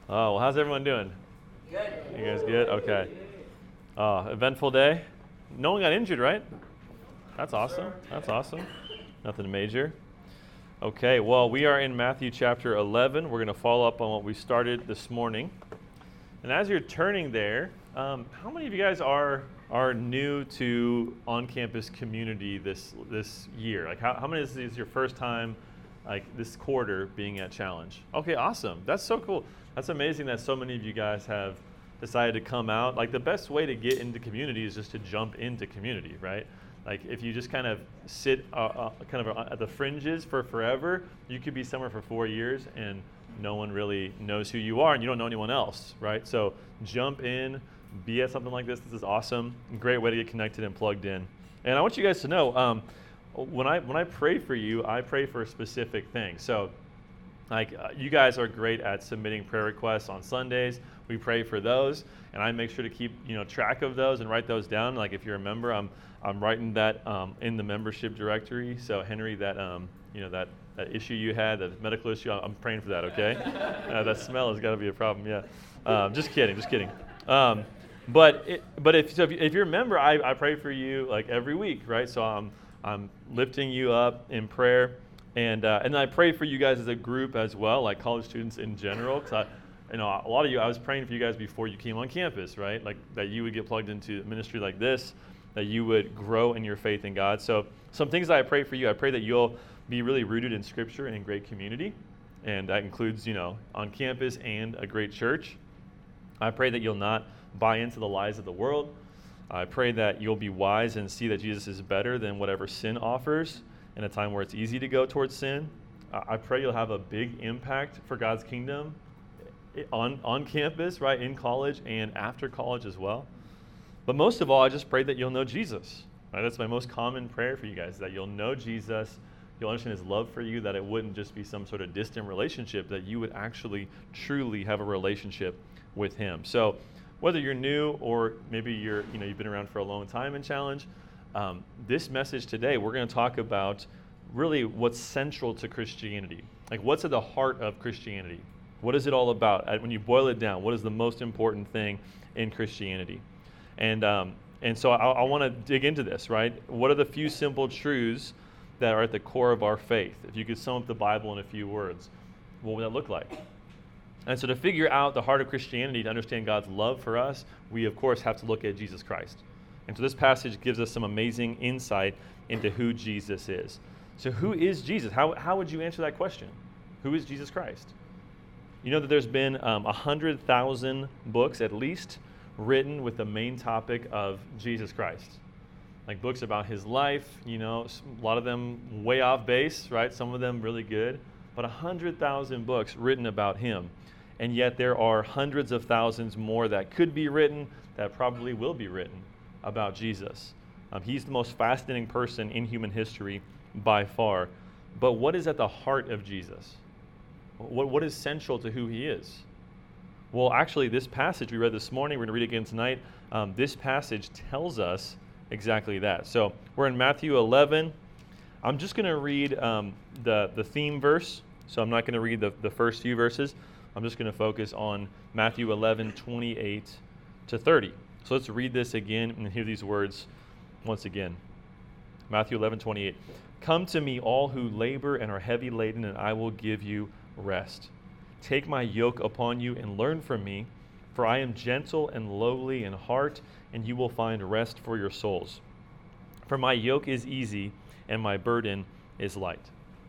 Oh, well, how's everyone doing? Good. You guys good? Okay. Eventful day. No one got injured, right? That's awesome. That's awesome. Nothing major. Okay, well, we are in Matthew chapter 11. We're going to follow up on what we started this morning. And as you're turning there, how many of you guys are new to on-campus community this year? Like, how many is your first time, like this quarter, being at Challenge? Okay, awesome. That's so cool. That's amazing that so many of you guys have decided to come out. Like, the best way to get into community is just to jump into community, right? Like, if you just kind of sit kind of at the fringes for forever, you could be somewhere for 4 years and no one really knows who you are and you don't know anyone else, right? So jump in, be at something like this. This is awesome. Great way to get connected and plugged in. And I want you guys to know, when I pray for you, I pray for a specific thing. So like you guys are great at submitting prayer requests on Sundays. We pray for those, and I make sure to keep track of those and write those down. Like if you're a member, I'm writing that in the membership directory. So Henry, that that issue you had, that medical issue, I'm praying for that. Okay, that smell has got to be a problem. Yeah, just kidding. But if you're a member, I pray for you like every week, right? So I'm lifting you up in prayer. And I pray for you guys as a group as well, like college students in general. Because a lot of you, I was praying for you guys before you came on campus, right? Like that you would get plugged into a ministry like this, that you would grow in your faith in God. So some things that I pray for you, I pray that you'll be really rooted in Scripture and in great community, and that includes on campus and a great church. I pray that you'll not buy into the lies of the world. I pray that you'll be wise and see that Jesus is better than whatever sin offers. In a time where it's easy to go towards sin. I pray you'll have a big impact for God's kingdom on campus, right, in college and after college as well. But most of all, I just pray that you'll know Jesus. Right? That's my most common prayer for you guys, that you'll know Jesus, you'll understand his love for you, that it wouldn't just be some sort of distant relationship, that you would actually truly have a relationship with him. So whether you're new or maybe you've been around for a long time in Challenge, this message today, we're going to talk about really what's central to Christianity. Like, what's at the heart of Christianity? What is it all about? When you boil it down, what is the most important thing in Christianity? And so I want to dig into this, right? What are the few simple truths that are at the core of our faith? If you could sum up the Bible in a few words, what would that look like? And so to figure out the heart of Christianity, to understand God's love for us, we, of course, have to look at Jesus Christ. And so this passage gives us some amazing insight into who Jesus is. So who is Jesus? How would you answer that question? Who is Jesus Christ? You know that there's been 100,000 books at least written with the main topic of Jesus Christ. Like books about his life, a lot of them way off base, right? Some of them really good, but 100,000 books written about him. And yet there are hundreds of thousands more that could be written, that probably will be written about Jesus. He's the most fascinating person in human history by far. But what is at the heart of Jesus? What is central to who he is? Well, actually, this passage we read this morning, we're going to read it again tonight. This passage tells us exactly that. So we're in Matthew 11. I'm just going to read the theme verse. So I'm not going to read the first few verses. I'm just going to focus on Matthew 11, 28 to 30. So let's read this again and hear these words once again. Matthew 11, 28. Come to me, all who labor and are heavy laden, and I will give you rest. Take my yoke upon you and learn from me, for I am gentle and lowly in heart, and you will find rest for your souls. For my yoke is easy and my burden is light.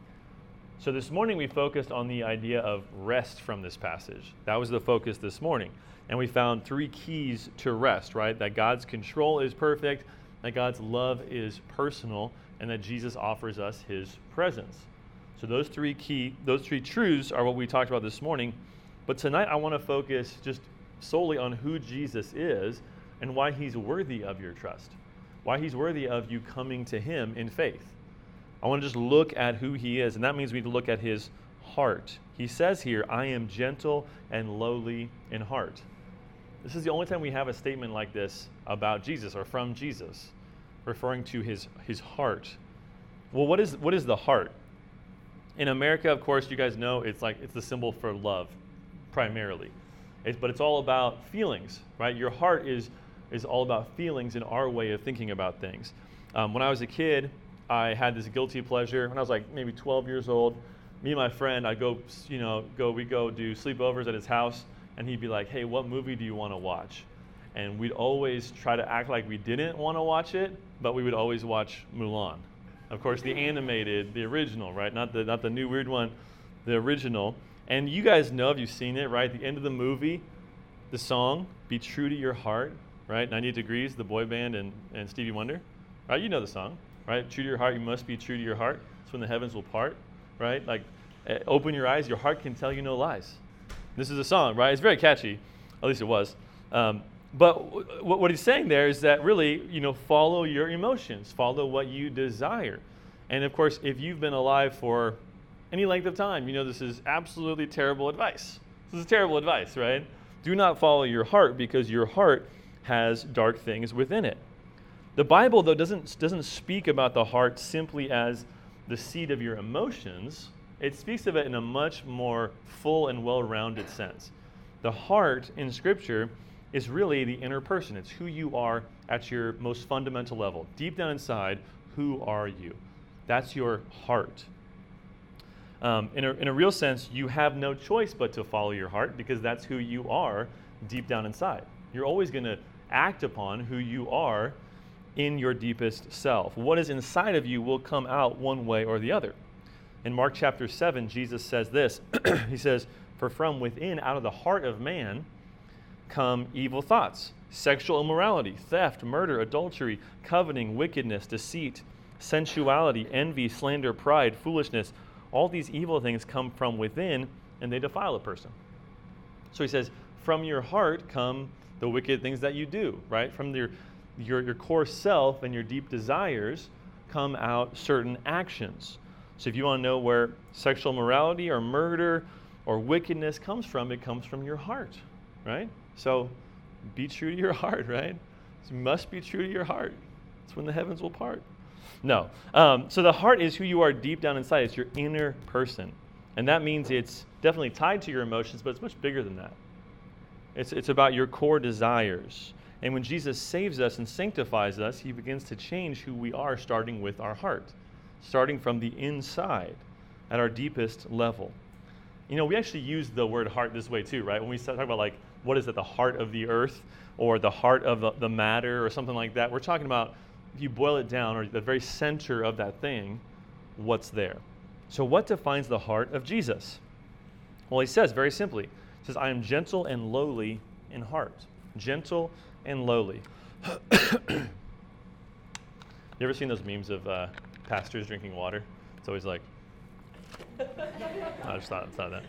So this morning we focused on the idea of rest from this passage. That was the focus this morning. And we found 3 keys to rest, right? That God's control is perfect, that God's love is personal, and that Jesus offers us his presence. So those three truths are what we talked about this morning. But tonight I want to focus just solely on who Jesus is and why he's worthy of your trust, why he's worthy of you coming to him in faith. I want to just look at who he is, and that means we need to look at his heart. He says here, I am gentle and lowly in heart. This is the only time we have a statement like this about Jesus or from Jesus, referring to his heart. Well, what is the heart? In America, of course, you guys know it's the symbol for love, primarily. But it's all about feelings, right? Your heart is all about feelings and our way of thinking about things. When I was a kid, I had this guilty pleasure. When I was like maybe 12 years old, me and my friend, we go do sleepovers at his house, and he'd be like, hey, what movie do you want to watch? And we'd always try to act like we didn't want to watch it, but we would always watch Mulan. Of course, the animated, the original, right? Not the new weird one, the original. And you guys know, if you've seen it, right? At the end of the movie, the song, Be True to Your Heart, right? 98 Degrees, the boy band, and Stevie Wonder, right? You know the song, right? True to your heart, you must be true to your heart. It's when the heavens will part, right? Like, open your eyes, your heart can tell you no lies. This is a song, right? It's very catchy, at least it was. But what he's saying there is that really, follow your emotions, follow what you desire. And of course, if you've been alive for any length of time, this is absolutely terrible advice. This is terrible advice, right? Do not follow your heart, because your heart has dark things within it. The Bible, though, doesn't speak about the heart simply as the seat of your emotions. It speaks of it in a much more full and well-rounded sense. The heart in Scripture is really the inner person. It's who you are at your most fundamental level. Deep down inside, who are you? That's your heart. In a real sense, you have no choice but to follow your heart, because that's who you are deep down inside. You're always going to act upon who you are in your deepest self. What is inside of you will come out one way or the other. In Mark chapter 7, Jesus says this. He says, for from within, out of the heart of man, come evil thoughts, sexual immorality, theft, murder, adultery, coveting, wickedness, deceit, sensuality, envy, slander, pride, foolishness. All these evil things come from within, and they defile a person. So he says, from your heart come the wicked things that you do, right? From your core self and your deep desires come out certain actions. So if you want to know where sexual immorality or murder or wickedness comes from, it comes from your heart, right? So be true to your heart, right? You must be true to your heart. It's when the heavens will part. No. So the heart is who you are deep down inside. It's your inner person. And that means it's definitely tied to your emotions, but it's much bigger than that. It's about your core desires. And when Jesus saves us and sanctifies us, he begins to change who we are, starting with our heart, starting from the inside at our deepest level. We actually use the word heart this way too, right? When we talk about like, what is at the heart of the earth or the heart of the matter or something like that, we're talking about, if you boil it down, or the very center of that thing, what's there. So what defines the heart of Jesus? Well, he says very simply, he says, I am gentle and lowly in heart. Gentle and lowly. You ever seen those memes of pastors drinking water? It's always like, I just thought that.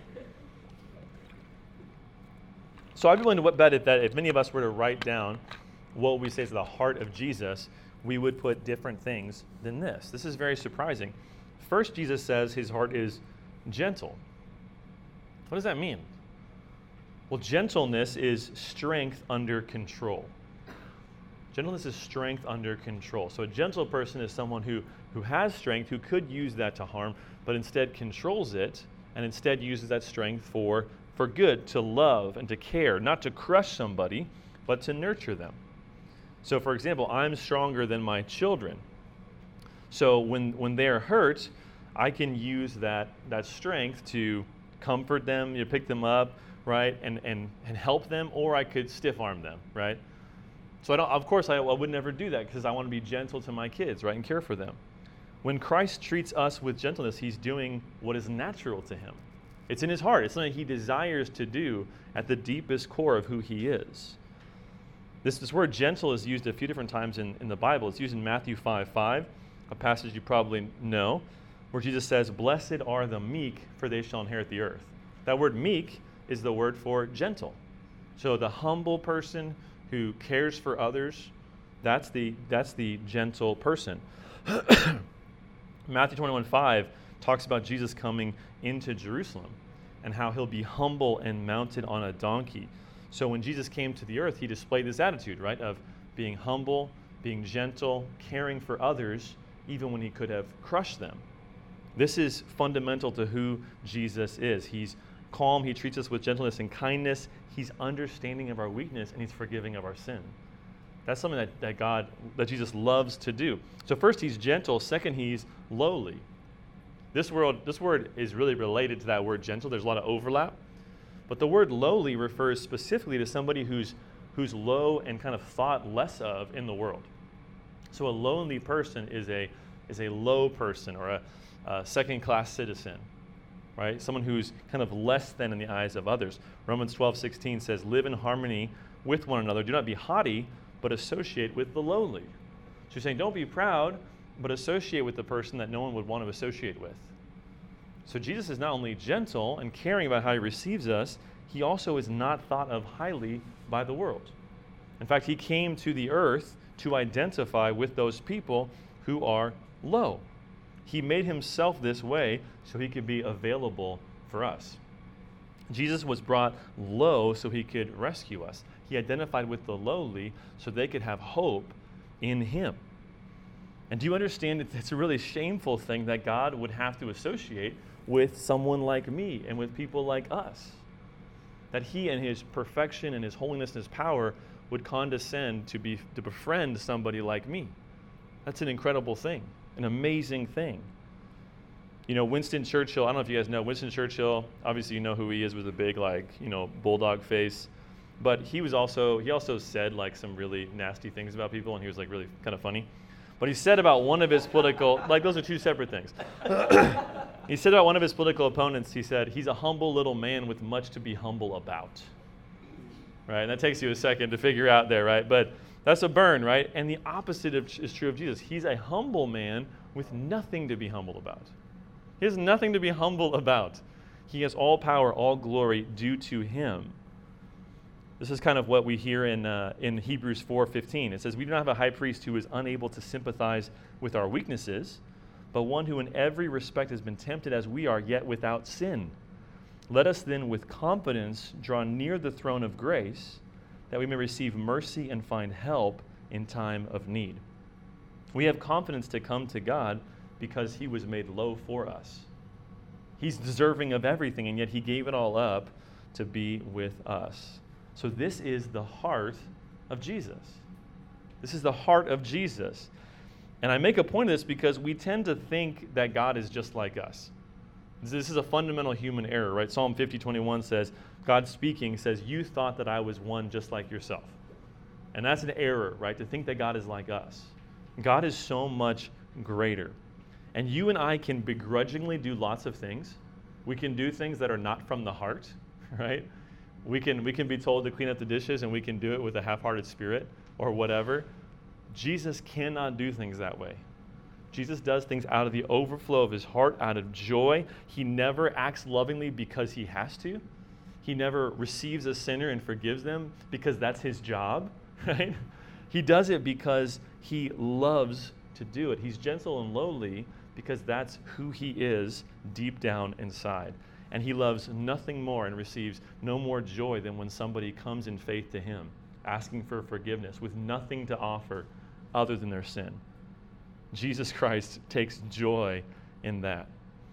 So I'd be willing to bet that if many of us were to write down what we say is the heart of Jesus, we would put different things than this. This is very surprising. First, Jesus says his heart is gentle. What does that mean? Well, gentleness is strength under control. Gentleness is strength under control. So a gentle person is someone who has strength, who could use that to harm, but instead controls it, and instead uses that strength for good, to love and to care, not to crush somebody, but to nurture them. So for example, I'm stronger than my children. So when they're hurt, I can use that strength to comfort them, pick them up, right, and help them, or I could stiff arm them, right? So I would never do that, because I want to be gentle to my kids, right, and care for them. When Christ treats us with gentleness, he's doing what is natural to him. It's in his heart. It's something he desires to do at the deepest core of who he is. This word gentle is used a few different times in the Bible. It's used in Matthew 5:5, a passage you probably know, where Jesus says, blessed are the meek, for they shall inherit the earth. That word meek is the word for gentle. So the humble person who cares for others, that's the gentle person. Matthew 21:5 talks about Jesus coming into Jerusalem and how he'll be humble and mounted on a donkey. So when Jesus came to the earth, he displayed this attitude, right, of being humble, being gentle, caring for others, even when he could have crushed them. This is fundamental to who Jesus is. He's calm. He treats us with gentleness and kindness. He's understanding of our weakness, and he's forgiving of our sin. That's something that Jesus loves to do. So first, he's gentle. Second, he's lowly. This word is really related to that word gentle. There's a lot of overlap. But the word lowly refers specifically to somebody who's low and kind of thought less of in the world. So a lonely person is a low person, or a second-class citizen, right? Someone who's kind of less than in the eyes of others. Romans 12:16 says, live in harmony with one another. Do not be haughty, but associate with the lowly. So you're saying don't be proud, but associate with the person that no one would want to associate with. So Jesus is not only gentle and caring about how he receives us, he also is not thought of highly by the world. In fact, he came to the earth to identify with those people who are low. He made himself this way so he could be available for us. Jesus was brought low so he could rescue us. He identified with the lowly so they could have hope in him. And do you understand it's a really shameful thing that God would have to associate with someone like me and with people like us? That he in his perfection and his holiness and his power would condescend to befriend somebody like me. That's an incredible thing, an amazing thing. You know, Winston Churchill, I don't know if you guys know, Winston Churchill, obviously you know who he is with a big, bulldog face. But he also said some really nasty things about people, and he was really kind of funny. But he said about one of his political, those are two separate things. He said about one of his political opponents, he said, he's a humble little man with much to be humble about. Right? And that takes you a second to figure out there, right? But that's a burn, right? And the opposite is true of Jesus. He's a humble man with nothing to be humble about. He has nothing to be humble about. He has all power, all glory due to him. This is kind of what we hear in Hebrews 4:15. It says, we do not have a high priest who is unable to sympathize with our weaknesses, but one who in every respect has been tempted as we are, yet without sin. Let us then with confidence draw near the throne of grace, that we may receive mercy and find help in time of need. We have confidence to come to God because he was made low for us. He's deserving of everything, and yet he gave it all up to be with us. So this is the heart of Jesus. This is the heart of Jesus. And I make a point of this because we tend to think that God is just like us. This is a fundamental human error, right? Psalm 50:21 says, God speaking says, you thought that I was one just like yourself. And that's an error, right? To think that God is like us. God is so much greater. And you and I can begrudgingly do lots of things. We can do things that are not from the heart, right? We can be told to clean up the dishes and we can do it with a half-hearted spirit or whatever. Jesus cannot do things that way. Jesus does things out of the overflow of his heart, out of joy. He never acts lovingly because he has to. He never receives a sinner and forgives them because that's his job, right? He does it because he loves to do it. He's gentle and lowly because that's who he is deep down inside. And he loves nothing more and receives no more joy than when somebody comes in faith to him, asking for forgiveness with nothing to offer other than their sin. Jesus Christ takes joy in that.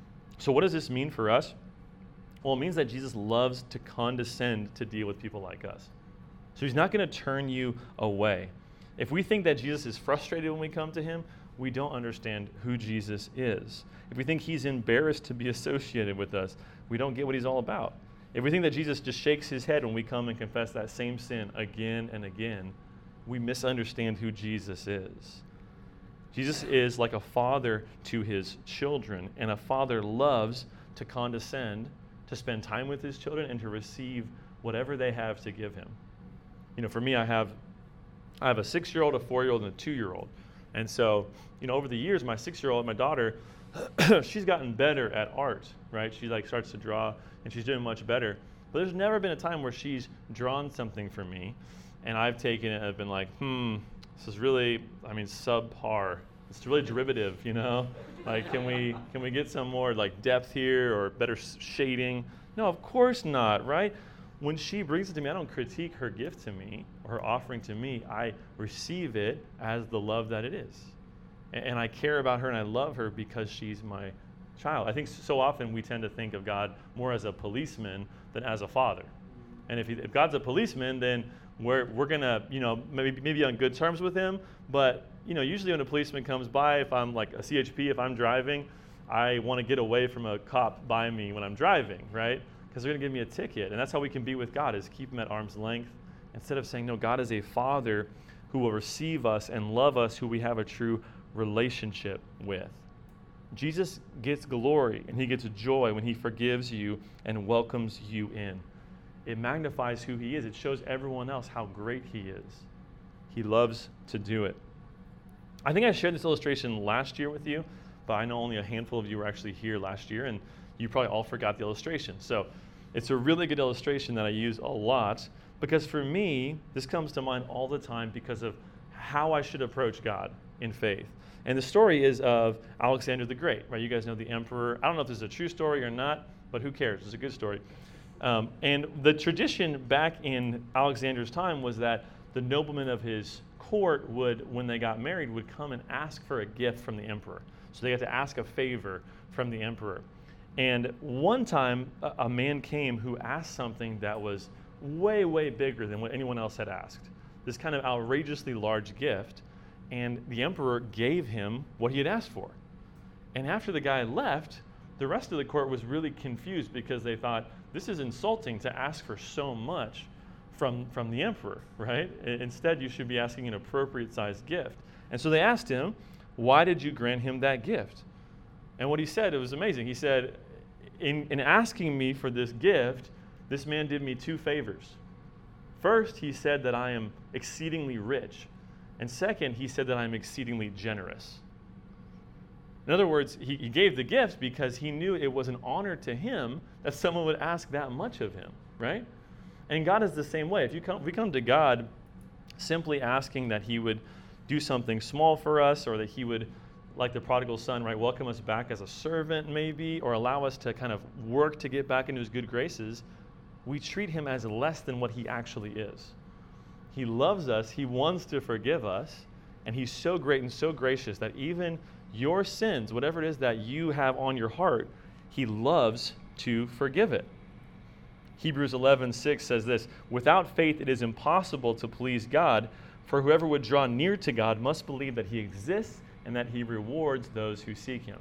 So what does this mean for us? Well, it means that Jesus loves to condescend to deal with people like us. So he's not going to turn you away. If we think that Jesus is frustrated when we come to him, we don't understand who Jesus is. If we think he's embarrassed to be associated with us, we don't get what he's all about. If we think that Jesus just shakes his head when we come and confess that same sin again and again, we misunderstand who Jesus is. Jesus is like a father to his children, and a father loves to condescend, to spend time with his children, and to receive whatever they have to give him. You know, for me, I have a 6-year-old, a 4-year-old, and a 2-year-old. And so, over the years, my 6-year-old, my daughter, she's gotten better at art, right? She starts to draw, and she's doing much better. But there's never been a time where she's drawn something for me, and I've taken it and I've been like, this is really, subpar. It's really derivative, can we get some more depth here or better shading? No, of course not, right? When she brings it to me, I don't critique her gift to me or her offering to me. I receive it as the love that it is. And I care about her and I love her because she's my child. I think so often we tend to think of God more as a policeman than as a father. And if God's a policeman, then we're gonna, maybe on good terms with him. But usually when a policeman comes by, if I'm like a CHP, if I'm driving, I want to get away from a cop by me when I'm driving, right? Because they're gonna give me a ticket. And that's how we can be with God, is keep him at arm's length, instead of saying, no, God is a father who will receive us and love us, who we have a true relationship with. Jesus gets glory and he gets joy when he forgives you and welcomes you in. It magnifies who he is. It shows everyone else how great he is. He loves to do it. I think I shared this illustration last year with you, but I know only a handful of you were actually here last year, and you probably all forgot the illustration. So it's a really good illustration that I use a lot, because for me, this comes to mind all the time because of how I should approach God in faith. And the story is of Alexander the Great, right? You guys know the emperor. I don't know if this is a true story or not, but who cares? It's a good story. And the tradition back in Alexander's time was that the noblemen of his court would, when they got married, would come and ask for a gift from the emperor. So they had to ask a favor from the emperor. And one time, a man came who asked something that was way, way bigger than what anyone else had asked. This kind of outrageously large gift. And the emperor gave him what he had asked for. And after the guy left, the rest of the court was really confused, because they thought, this is insulting to ask for so much from the emperor, right? Instead, you should be asking an appropriate sized gift. And so they asked him, why did you grant him that gift? And what he said, it was amazing. He said, in asking me for this gift, this man did me two favors. First, he said that I am exceedingly rich. And second, he said that I'm exceedingly generous. In other words, he gave the gift because he knew it was an honor to him that someone would ask that much of him, right? And God is the same way. If we come to God simply asking that he would do something small for us, or that he would, like the prodigal son, right, welcome us back as a servant maybe, or allow us to kind of work to get back into his good graces, we treat him as less than what he actually is. He loves us, he wants to forgive us, and he's so great and so gracious that even your sins, whatever it is that you have on your heart, he loves to forgive it. Hebrews 11:6 says this, without faith it is impossible to please God, for whoever would draw near to God must believe that he exists and that he rewards those who seek him.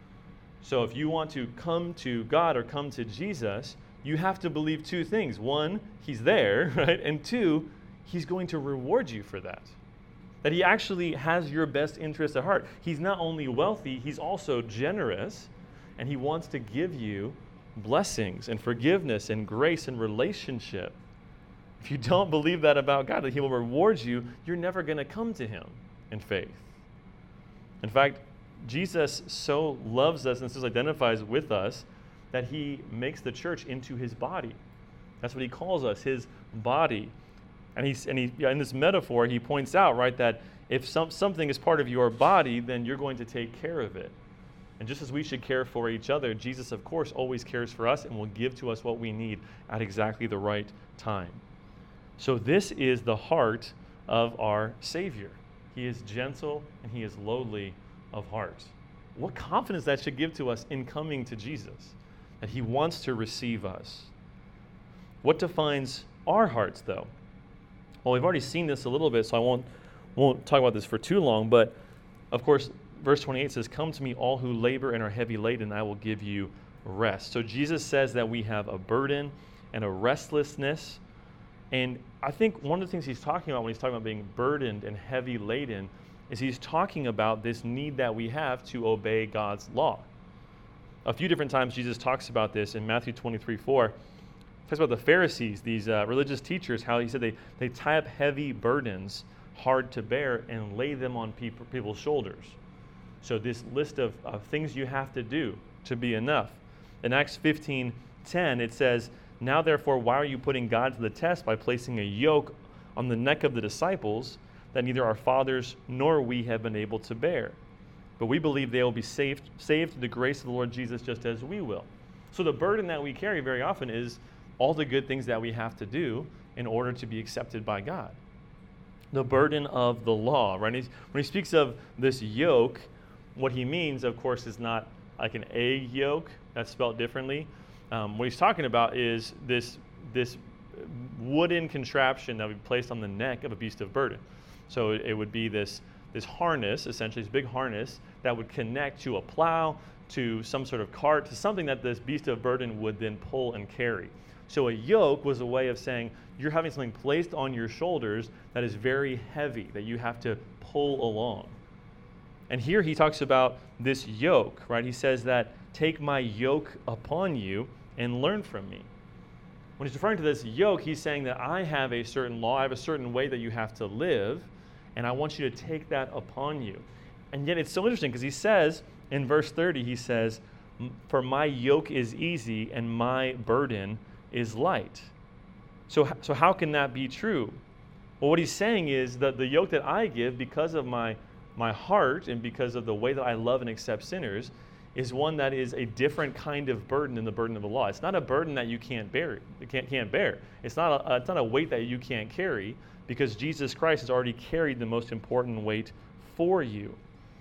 So if you want to come to God or come to Jesus, you have to believe two things. One, he's there, right? And two, he's going to reward you for that. That he actually has your best interest at heart. He's not only wealthy, he's also generous, and he wants to give you blessings and forgiveness and grace and relationship. If you don't believe that about God, that he will reward you, you're never going to come to him in faith. In fact, Jesus so loves us and so identifies with us that he makes the church into his body. That's what he calls us, his body. And in this metaphor, he points out, right, that if something is part of your body, then you're going to take care of it. And just as we should care for each other, Jesus, of course, always cares for us and will give to us what we need at exactly the right time. So this is the heart of our Savior. He is gentle and he is lowly of heart. What confidence that should give to us in coming to Jesus, that he wants to receive us. What defines our hearts, though? Well, we've already seen this a little bit, so I won't talk about this for too long, but of course, verse 28 says, come to me all who labor and are heavy laden, and I will give you rest. So Jesus says that we have a burden and a restlessness, and I think one of the things he's talking about when he's talking about being burdened and heavy laden is he's talking about this need that we have to obey God's law. A few different times Jesus talks about this. In Matthew 23:4, he talks about the Pharisees, these religious teachers, how he said they tie up heavy burdens, hard to bear, and lay them on people's shoulders. So this list of things you have to do to be enough. In Acts 15:10, it says, now therefore, why are you putting God to the test by placing a yoke on the neck of the disciples that neither our fathers nor we have been able to bear? But we believe they will be saved through the grace of the Lord Jesus just as we will. So the burden that we carry very often is all the good things that we have to do in order to be accepted by God. The burden of the law, right? When he speaks of this yoke, what he means, of course, is not like an egg yolk that's spelled differently. What he's talking about is this wooden contraption that would be placed on the neck of a beast of burden. So it would be this harness, essentially, this big harness that would connect to a plow, to some sort of cart, to something that this beast of burden would then pull and carry. So a yoke was a way of saying you're having something placed on your shoulders that is very heavy, that you have to pull along. And here he talks about this yoke, right? He says that, take my yoke upon you and learn from me. When he's referring to this yoke, he's saying that I have a certain law, I have a certain way that you have to live, and I want you to take that upon you. And yet it's so interesting because he says, in verse 30, he says, for my yoke is easy and my burden is light. So how can that be true? Well, what he's saying is that the yoke that I give, because of my heart and because of the way that I love and accept sinners, is one that is a different kind of burden than the burden of the law. It's not a burden that you can't bear. It's not a weight that you can't carry, because Jesus Christ has already carried the most important weight for you.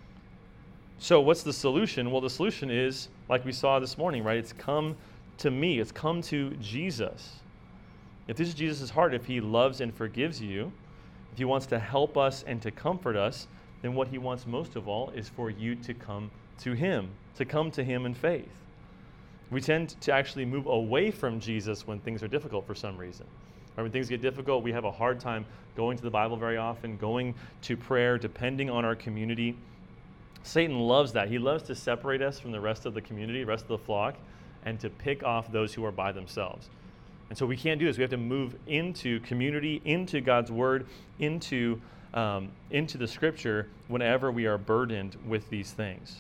So what's the solution? Well, the solution is, like we saw this morning, right? It's come to me. It's come to Jesus. If this is Jesus' heart, if he loves and forgives you, if he wants to help us and to comfort us, then what he wants most of all is for you to come to him in faith. We tend to actually move away from Jesus when things are difficult for some reason. Or when things get difficult, we have a hard time going to the Bible very often, going to prayer, depending on our community. Satan loves that. He loves to separate us from the rest of the community, the rest of the flock, and to pick off those who are by themselves. And so we can't do this. We have to move into community, into God's word, into the scripture whenever we are burdened with these things.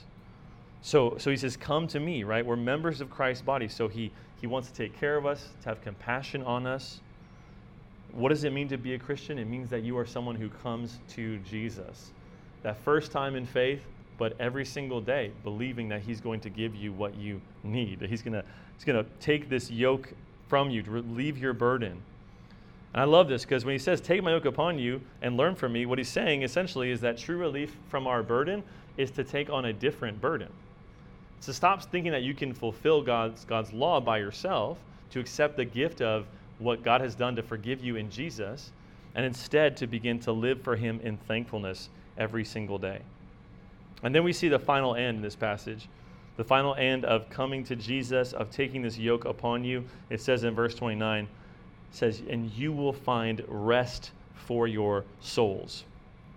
So he says, come to me, right? We're members of Christ's body. So he wants to take care of us, to have compassion on us. What does it mean to be a Christian? It means that you are someone who comes to Jesus. That first time in faith, but every single day believing that he's going to give you what you need. That he's going to take this yoke from you to relieve your burden. And I love this because when he says, take my yoke upon you and learn from me, what he's saying essentially is that true relief from our burden is to take on a different burden. So stop thinking that you can fulfill God's law by yourself, to accept the gift of what God has done to forgive you in Jesus, and instead to begin to live for him in thankfulness every single day. And then we see the final end in this passage, the final end of coming to Jesus, of taking this yoke upon you. It says in verse 29, it says, and you will find rest for your souls.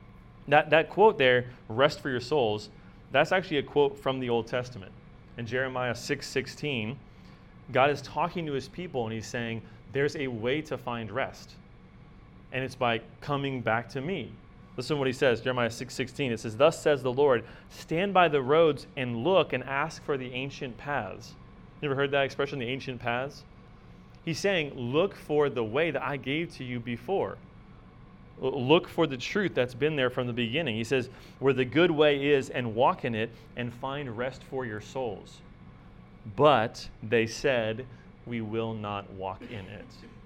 That quote there, rest for your souls, that's actually a quote from the Old Testament. In Jeremiah 6:16, God is talking to his people and he's saying, there's a way to find rest. And it's by coming back to me. Listen to what he says, Jeremiah 6:16. It says, thus says the Lord, stand by the roads and look and ask for the ancient paths. You ever heard that expression, the ancient paths? He's saying, look for the way that I gave to you before. Look for the truth that's been there from the beginning. He says, where the good way is, and walk in it, and find rest for your souls. But they said, we will not walk in it.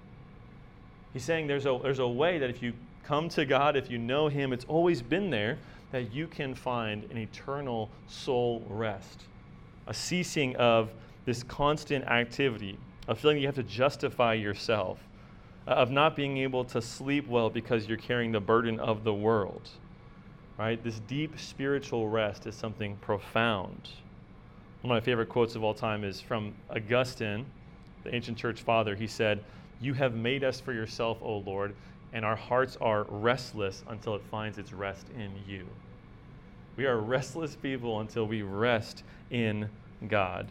He's saying there's a way that if you come to God, if you know him, it's always been there, that you can find an eternal soul rest. A ceasing of this constant activity, of feeling you have to justify yourself, of not being able to sleep well because you're carrying the burden of the world. Right? This deep spiritual rest is something profound. One of my favorite quotes of all time is from Augustine, the ancient church father. He said, you have made us for yourself, O Lord, and our hearts are restless until it finds its rest in you. We are restless people until we rest in God.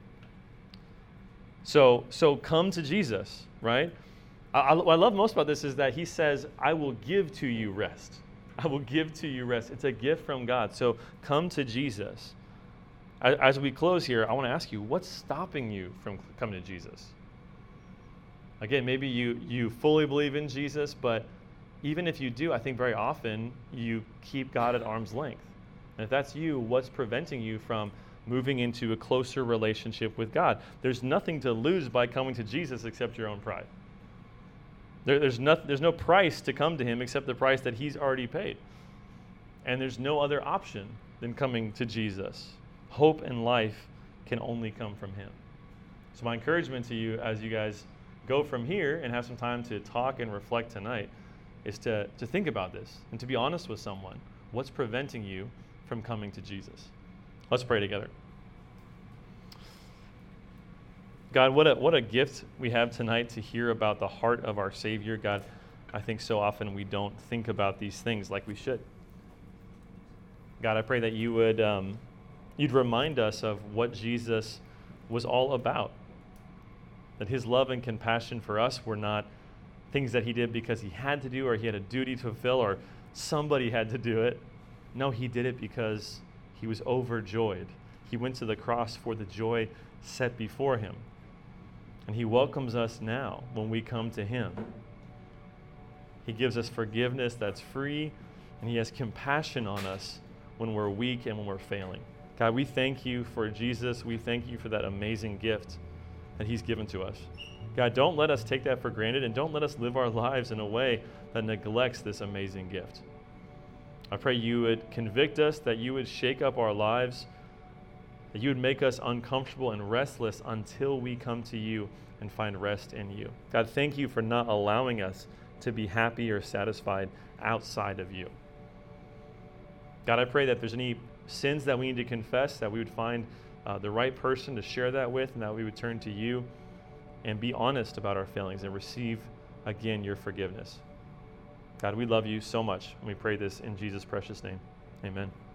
So come to Jesus, right? What I love most about this is that he says, I will give to you rest. I will give to you rest. It's a gift from God. So come to Jesus. As we close here, I want to ask you, what's stopping you from coming to Jesus? Again, maybe you fully believe in Jesus, but even if you do, I think very often you keep God at arm's length. And if that's you, what's preventing you from moving into a closer relationship with God? There's nothing to lose by coming to Jesus except your own pride. There's no price to come to him except the price that he's already paid. And there's no other option than coming to Jesus. Hope and life can only come from him. So my encouragement to you as you guys go from here and have some time to talk and reflect tonight is to think about this and to be honest with someone. What's preventing you from coming to Jesus? Let's pray together. God, what a gift we have tonight to hear about the heart of our Savior. God, I think so often we don't think about these things like we should. God, I pray that you would you'd remind us of what Jesus was all about. That his love and compassion for us were not things that he did because he had to do or he had a duty to fulfill or somebody had to do it. No, he did it because he was overjoyed. He went to the cross for the joy set before him. And he welcomes us now when we come to him. He gives us forgiveness that's free, and he has compassion on us when we're weak and when we're failing. God, we thank you for Jesus. We thank you for that amazing gift that he's given to us. God, don't let us take that for granted, and don't let us live our lives in a way that neglects this amazing gift. I pray you would convict us, that you would shake up our lives, that you would make us uncomfortable and restless until we come to you and find rest in you. God, thank you for not allowing us to be happy or satisfied outside of you. God, I pray that if there's any sins that we need to confess, that we would find the right person to share that with, and that we would turn to you and be honest about our failings and receive, again, your forgiveness. God, we love you so much, and we pray this in Jesus' precious name. Amen.